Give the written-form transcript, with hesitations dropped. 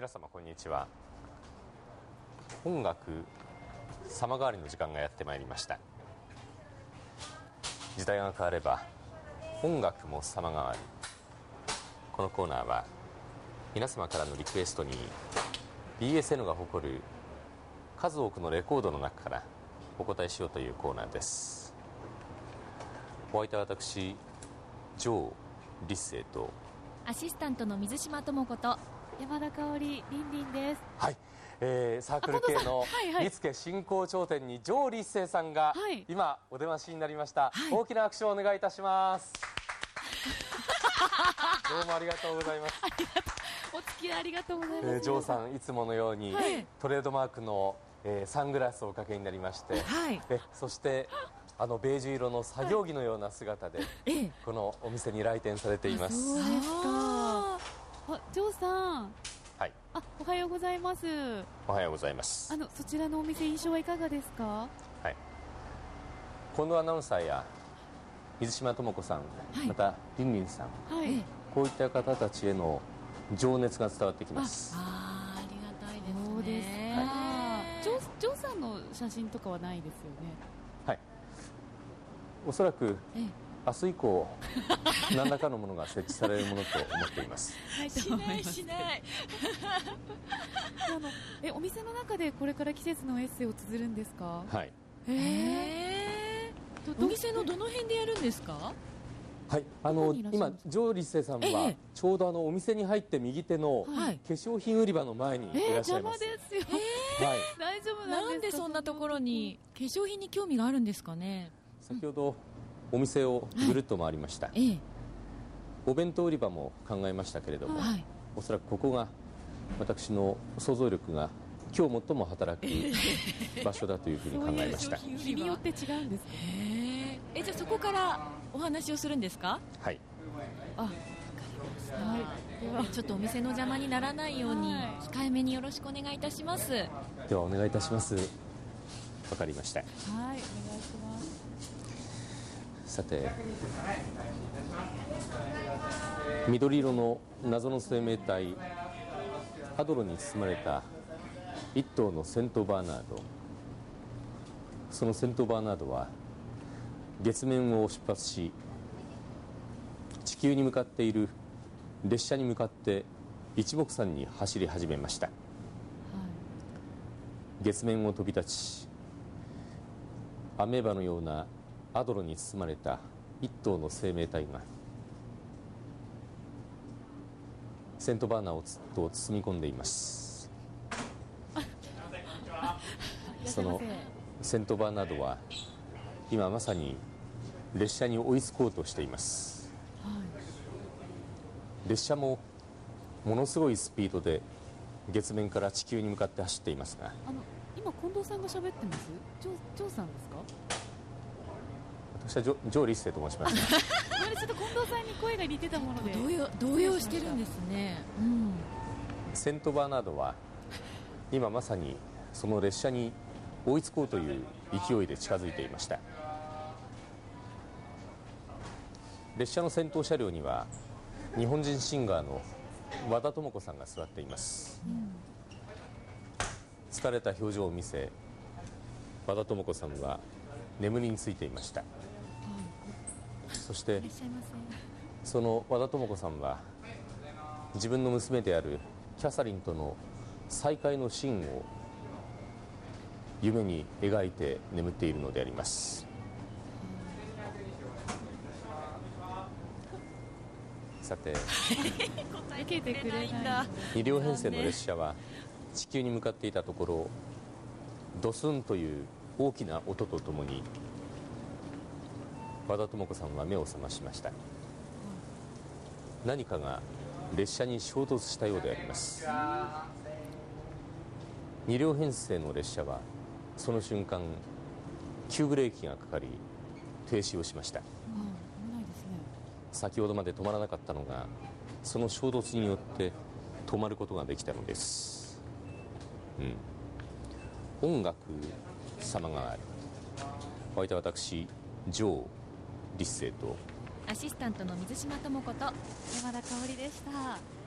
皆様こんにちは。音楽様変わりの時間がやってまいりました。時代が変われば音楽も様変わり。このコーナーは皆様からのリクエストに BSN が誇る数多くのレコードの中からお答えしようというコーナーです。お相手は私ジョー・リッセイとアシスタントの水島智子と山田香織りんりんです。 はい、サークル系の見附振興頂点にジョー・リッセイさんが今お出ましになりました、はい、大きな拍手をお願いいたします。どうもありがとうございます。 お付き合いありがとうございます。 ジョーさんいつものように、はい、トレードマークの、サングラスをおかけになりまして、はい、そしてベージュ色の作業着のような姿で、このお店に来店されています。 そうですか。ジョーさん、 はい、 おはようございます。 おはようございます。 そちらのお店印象はいかがですか？ はい、近藤アナウンサーや水島智子さん、はい、またりんりんさん、はい、こういった方たちへの情熱が伝わってきます。 ありがたいですね。そうですか、はい、ジョーさんの写真とかはないですよね？ はい、おそらく明日以降何らかのものが設置されるものと思っています。 しないお店の中でこれから季節のエッセイを綴るんですか？ はい。 お店のどの辺でやるんですか？ はい、今ジョー・リッセイさんはちょうどお店に入って右手の化粧品売り場の前にいらっしゃいます。 邪魔ですよ。はい、大丈夫なんでそんなところに化粧品に興味があるんですかね？ 先ほどお店をぐるっと回りました、お弁当売り場も考えましたけれども、おそらくここが私の想像力が今日最も働く場所だというふうに考えました。 日によって違うんですか？じゃあそこからお話をするんですか？はい。わかりました。ちょっとお店の邪魔にならないように控えめによろしくお願いいたします。ではお願いいたします。わかりました。はい、 お願いします。 さて、緑色の謎の生命体アドロに包まれた一頭のセントバーナード。そのセントバーナードは月面を出発し、地球に向かっている列車に向かって一目散に走り始めました、月面を飛び立ち、アメーバのようなアドロに包まれた一頭の生命体がセントバーナーをと包み込んでいます。そのセントバーナードは今まさに列車に追いつこうとしています、列車もものすごいスピードで月面から地球に向かって走っていますが、 今近藤さんが喋ってます？ジョーさんですか？ 私はジョー・リッセイと申します。 ちょっと近藤さんに声が似てたもので動揺してるんですね、 セントバーナードは今まさにその列車に追いつこうという勢いで近づいていました。列車の先頭車両には日本人シンガーの和田智子さんが座っています、疲れた表情を見せ、和田智子さんは眠りについていました、そしてその和田智子さんは自分の娘であるキャサリンとの再会のシーンを夢に描いて眠っているのであります。さて2両編成の列車は地球に向かっていたところ、ドスンという大きな音とともに和田智子さんは目を覚ましました。何かが列車に衝突したようであります。2両編成の列車はその瞬間急ブレーキがかかり停止をしました。先ほどまで止まらなかったのがその衝突によって止まることができたのです、音楽様がある。お相手は私ジョー・リッセイとアシスタントの水島智子と山田香織でした。